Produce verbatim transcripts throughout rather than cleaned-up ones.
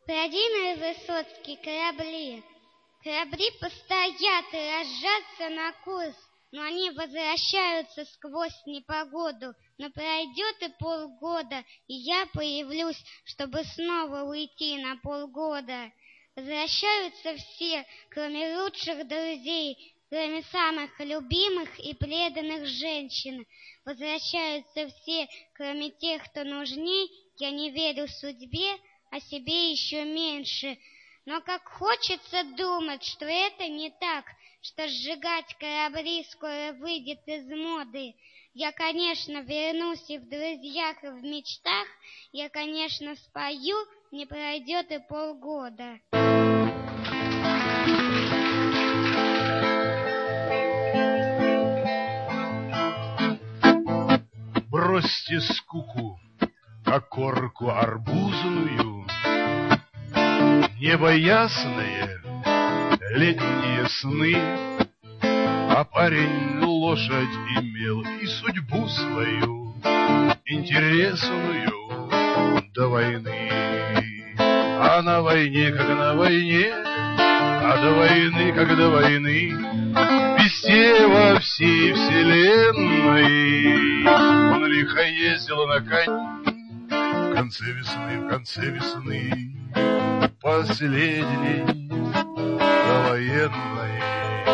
Владимир Высоцкий, корабли. Корабли постоят и ложатся на курс, но они возвращаются сквозь непогоду. Но пройдет и полгода, и я появлюсь, чтобы снова уйти на полгода. Возвращаются все, кроме лучших друзей, кроме самых любимых и преданных женщин. Возвращаются все, кроме тех, кто нужней. Я не верю судьбе, о себе еще меньше. Но как хочется думать, что это не так, что сжигать корабли скоро выйдет из моды. Я, конечно, вернусь и в друзьях, и в мечтах. Я, конечно, спою, не пройдет и полгода. Бросьте скуку, окорку арбузную, небо ясное, летние сны, а парень лошадь имел и судьбу свою, интересную до войны. А на войне, как на войне, а до войны, как до войны, везде во всей вселенной он лихо ездил на коне. В конце весны, в конце весны, последней довоенной,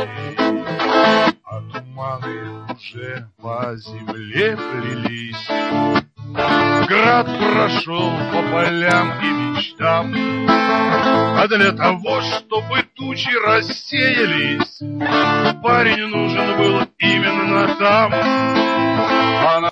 а туманы уже по земле плелись. Град прошел по полям и мечтам, а для того, чтобы тучи рассеялись, парень нужен был именно там.